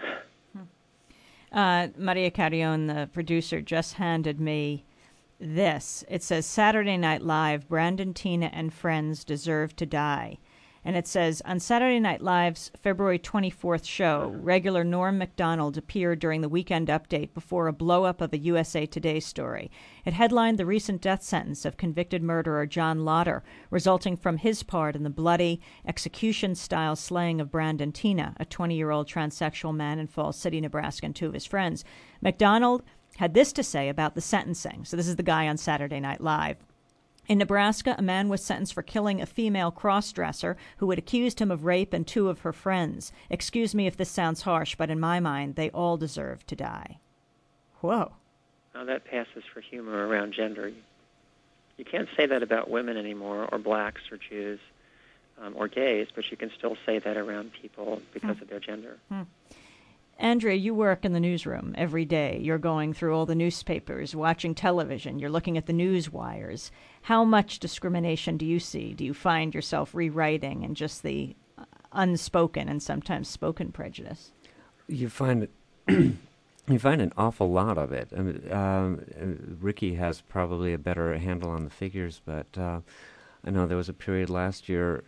[SPEAKER 1] Maria Carrion, the producer, just handed me this. It says, Saturday Night Live, Brandon Teena and friends deserve to die. And it says, on Saturday Night Live's February 24th show, regular Norm Macdonald appeared during the Weekend Update before a blow-up of a USA Today story. It headlined the recent death sentence of convicted murderer John Lauder, resulting from his part in the bloody, execution-style slaying of Brandon Teena, a 20-year-old transsexual man in Falls City, Nebraska, and two of his friends. Macdonald had this to say about the sentencing. So this is the guy on Saturday Night Live. In Nebraska, a man was sentenced for killing a female cross-dresser who had accused him of rape and two of her friends. Excuse me if this sounds harsh, but in my mind, they all deserve to die. Whoa.
[SPEAKER 4] Now that passes for humor around gender. You can't say that about women anymore, or blacks, or Jews, or gays, but you can still say that around people because of their gender.
[SPEAKER 1] Andrea, you work in the newsroom every day. You're going through all the newspapers, watching television. You're looking at the news wires. How much discrimination do you see? Do you find yourself rewriting and just the unspoken and sometimes spoken prejudice?
[SPEAKER 2] You find it. You find an awful lot of it. I mean, Ricky has probably a better handle on the figures, but I know there was a period last year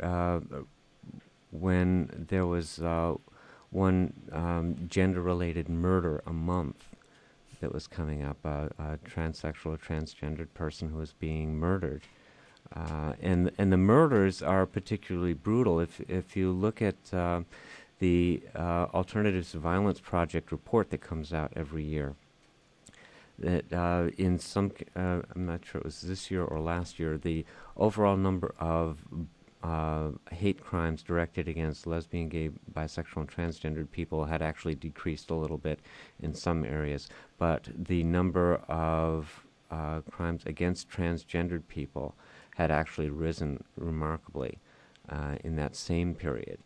[SPEAKER 2] when there was one gender-related murder a month that was coming up, a transsexual or transgendered person who was being murdered. And the murders are particularly brutal. If you look at the Alternatives to Violence Project report that comes out every year, that in some, I'm not sure it was this year or last year, the overall number of hate crimes directed against lesbian, gay, bisexual, and transgendered people had actually decreased a little bit in some areas, but the number of crimes against transgendered people had actually risen remarkably in that same period.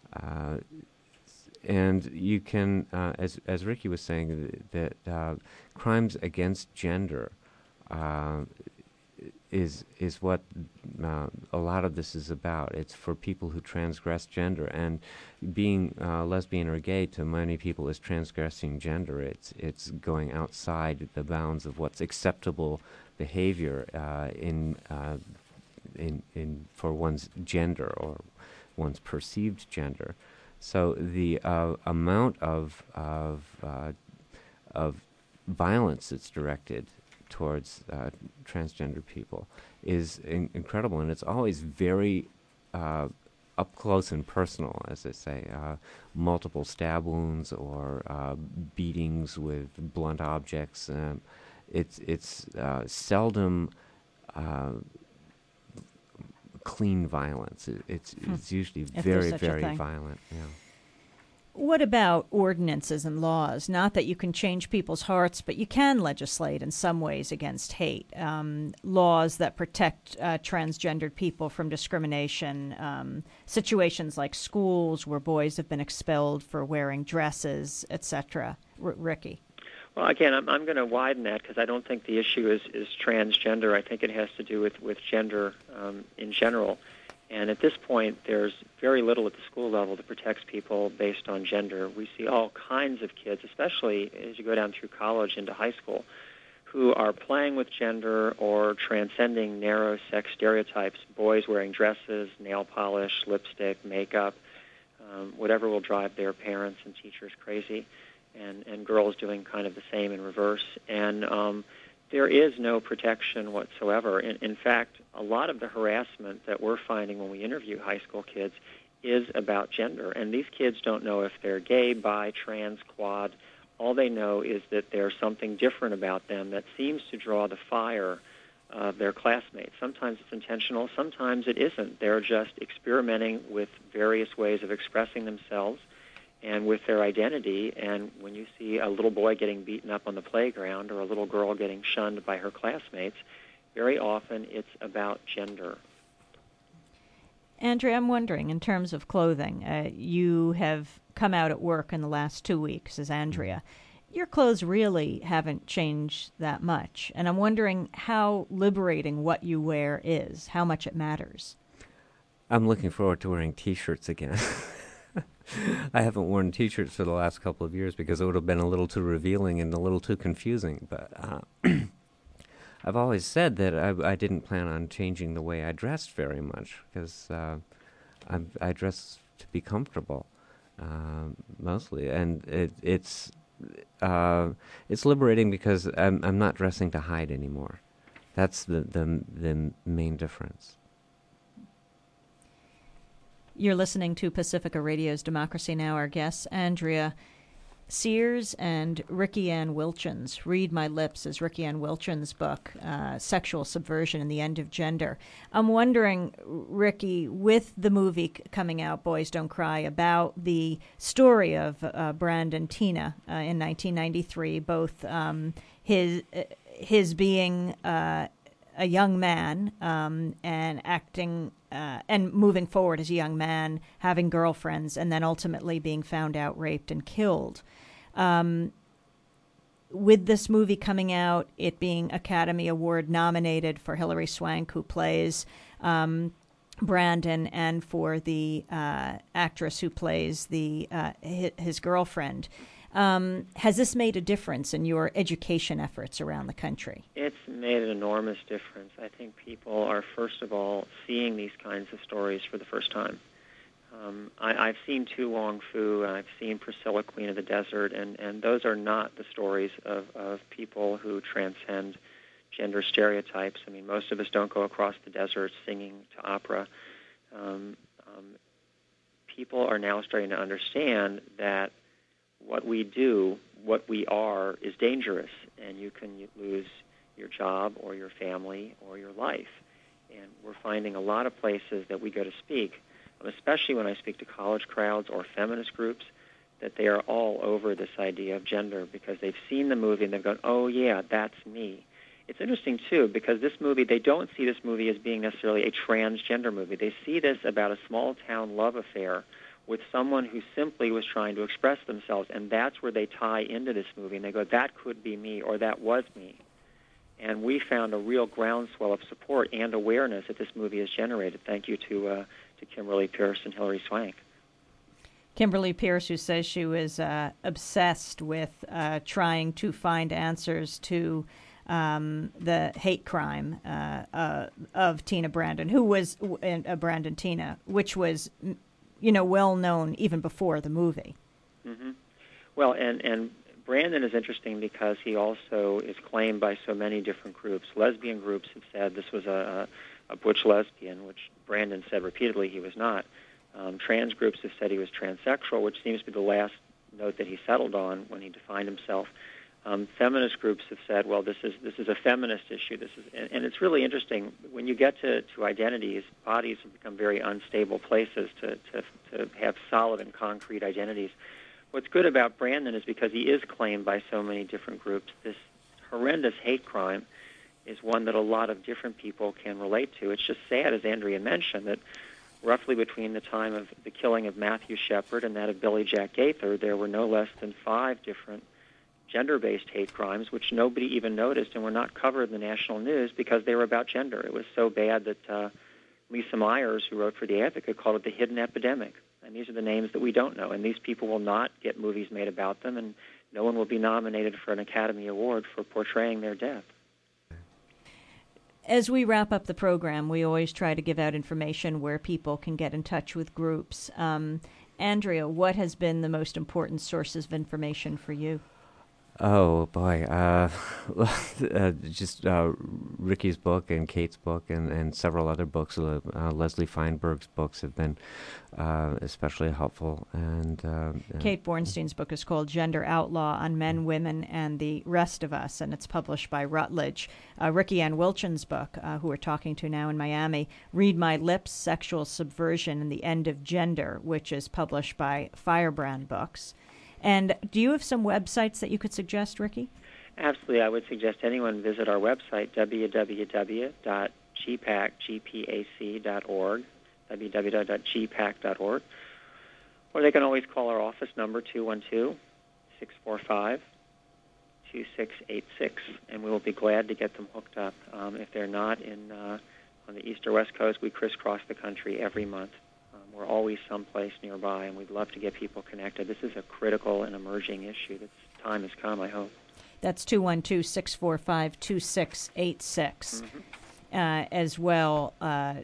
[SPEAKER 2] And you can, as Ricky was saying, that crimes against gender is what a lot of this is about. It's for people who transgress gender, and being lesbian or gay to many people is transgressing gender. It's going outside the bounds of what's acceptable behavior in for one's gender or one's perceived gender. So the amount of violence that's directed towards transgender people is incredible, and it's always very up close and personal, as they say. Multiple stab wounds or beatings with blunt objects. It's seldom clean violence. It's usually very, very violent. Yeah.
[SPEAKER 1] What about ordinances and laws? Not that you can change people's hearts, but you can legislate in some ways against hate. Laws that protect transgendered people from discrimination. Situations like schools where boys have been expelled for wearing dresses, etc. Ricky?
[SPEAKER 4] Well, again, I'm going to widen that because I don't think the issue is transgender. I think it has to do with gender in general. And at this point, there's very little at the school level that protects people based on gender. We see all kinds of kids, especially as you go down through college into high school, who are playing with gender or transcending narrow sex stereotypes, boys wearing dresses, nail polish, lipstick, makeup, whatever will drive their parents and teachers crazy, and girls doing kind of the same in reverse. And there is no protection whatsoever. In fact, a lot of the harassment that we're finding when we interview high school kids is about gender. And these kids don't know if they're gay, bi, trans, quad. All they know is that there's something different about them that seems to draw the fire of their classmates. Sometimes it's intentional, sometimes it isn't. They're just experimenting with various ways of expressing themselves and with their identity. And when you see a little boy getting beaten up on the playground or a little girl getting shunned by her classmates, very often it's about gender.
[SPEAKER 1] Andrea, I'm wondering, in terms of clothing, you have come out at work in the last 2 weeks as Andrea. Your clothes really haven't changed that much, and I'm wondering how liberating what you wear is, how much it matters.
[SPEAKER 2] I'm looking forward to wearing T-shirts again. I haven't worn T-shirts for the last couple of years because it would have been a little too revealing and a little too confusing. But I've always said that I didn't plan on changing the way I dressed very much because I dress to be comfortable mostly, and it's liberating because I'm not dressing to hide anymore. That's the main difference.
[SPEAKER 1] You're listening to Pacifica Radio's Democracy Now! Our guests, Andrea Sears and Ricky Ann Wilchins. Read My Lips is Ricky Ann Wilchins' book, Sexual Subversion and the End of Gender. I'm wondering, Ricky, with the movie coming out, Boys Don't Cry, about the story of Brandon Teena in 1993, both his being a young man and acting and moving forward as a young man, having girlfriends, and then ultimately being found out, raped, and killed. With this movie coming out, it being Academy Award nominated for Hilary Swank, who plays Brandon, and for the actress who plays his girlfriend. Has this made a difference in your education efforts around the country? It's
[SPEAKER 4] made an enormous difference. I think people are, first of all, seeing these kinds of stories for the first time. I've seen Tu Wong Fu, and I've seen Priscilla, Queen of the Desert, and those are not the stories of people who transcend gender stereotypes. I mean, most of us don't go across the desert singing to opera. People are now starting to understand that what we do, what we are, is dangerous, and you can lose your job or your family or your life. And we're finding a lot of places that we go to speak, especially when I speak to college crowds or feminist groups, that they are all over this idea of gender because they've seen the movie and they've gone, oh, yeah, that's me. It's interesting, too, because this movie, they don't see this movie as being necessarily a transgender movie. They see this about a small-town love affair with someone who simply was trying to express themselves, and that's where they tie into this movie, and they go, that could be me, or that was me. And we found a real groundswell of support and awareness that this movie has generated. Thank you to Kimberly Pierce and Hilary Swank.
[SPEAKER 1] Kimberly Pierce, who says she was obsessed with trying to find answers to the hate crime of Teena Brandon, who was Brandon Teena, which was well known even before the movie.
[SPEAKER 4] Mm-hmm. Well, and Brandon is interesting because he also is claimed by so many different groups. Lesbian groups have said this was a butch lesbian, which Brandon said repeatedly he was not. Trans groups have said he was transsexual, which seems to be the last note that he settled on when he defined himself. Feminist groups have said, well, this is a feminist issue. And it's really interesting. When you get to identities, bodies have become very unstable places to have solid and concrete identities. What's good about Brandon is because he is claimed by so many different groups, this horrendous hate crime is one that a lot of different people can relate to. It's just sad, as Andrea mentioned, that roughly between the time of the killing of Matthew Shepard and that of Billy Jack Gaither, there were no less than 5 different gender-based hate crimes, which nobody even noticed and were not covered in the national news because they were about gender. It was so bad that Lisa Myers, who wrote for The Advocate, called it the hidden epidemic. And these are the names that we don't know. And these people will not get movies made about them, and no one will be nominated for an Academy Award for portraying their death.
[SPEAKER 1] As we wrap up the program, we always try to give out information where people can get in touch with groups. Andrea, what has been the most important sources of information for you?
[SPEAKER 2] Oh boy, just Ricky's book and Kate's book and several other books. Leslie Feinberg's books have been especially helpful. And
[SPEAKER 1] Kate Bornstein's book is called Gender Outlaw on Men, Women, and the Rest of Us, and it's published by Routledge. Ricky Ann Wilchin's book, who we're talking to now in Miami, Read My Lips, Sexual Subversion and the End of Gender, which is published by Firebrand Books. And do you have some websites that you could suggest, Ricky?
[SPEAKER 4] Absolutely. I would suggest anyone visit our website, www.gpac.org, www.gpac.org. Or they can always call our office number, 212-645-2686, and we will be glad to get them hooked up. If they're not on the East or West Coast, we crisscross the country every month. We're always someplace nearby, and we'd love to get people connected. This is a critical and emerging issue. The time has come, I hope.
[SPEAKER 1] That's 212-645-2686. As well,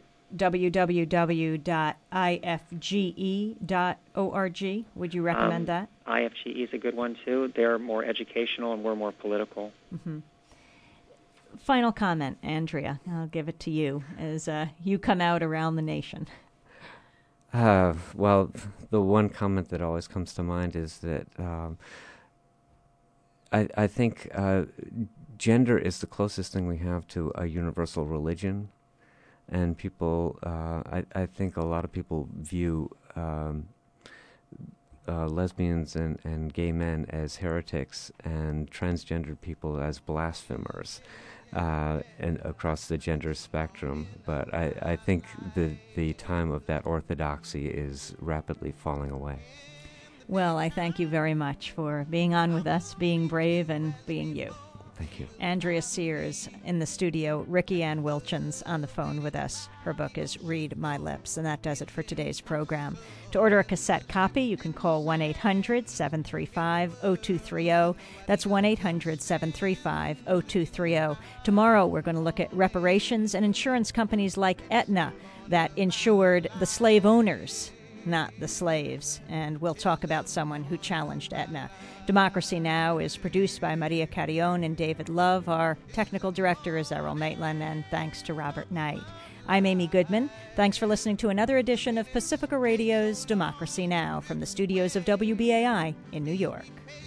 [SPEAKER 1] www.ifge.org. Would you recommend that?
[SPEAKER 4] IFGE is a good one, too. They're more educational, and we're more political.
[SPEAKER 1] Mm-hmm. Final comment, Andrea. I'll give it to you as you come out around the nation.
[SPEAKER 2] Well, the one comment that always comes to mind is that I think gender is the closest thing we have to a universal religion, and people, I think a lot of people view lesbians and gay men as heretics and transgendered people as blasphemers. And across the gender spectrum, but I think the time of that orthodoxy is rapidly falling away.
[SPEAKER 1] Well, I thank you very much for being on with us, being brave, and being you.
[SPEAKER 2] Thank you.
[SPEAKER 1] Andrea Sears in the studio, Ricky Ann Wilchins on the phone with us. Her book is Read My Lips, and that does it for today's program. To order a cassette copy, you can call 1-800-735-0230. That's 1-800-735-0230. Tomorrow, we're going to look at reparations and insurance companies like Aetna that insured the slave owners, not the slaves. And we'll talk about someone who challenged Aetna. Democracy Now! Is produced by Maria Carrion and David Love. Our technical director is Errol Maitland, and thanks to Robert Knight. I'm Amy Goodman. Thanks for listening to another edition of Pacifica Radio's Democracy Now! From the studios of WBAI in New York.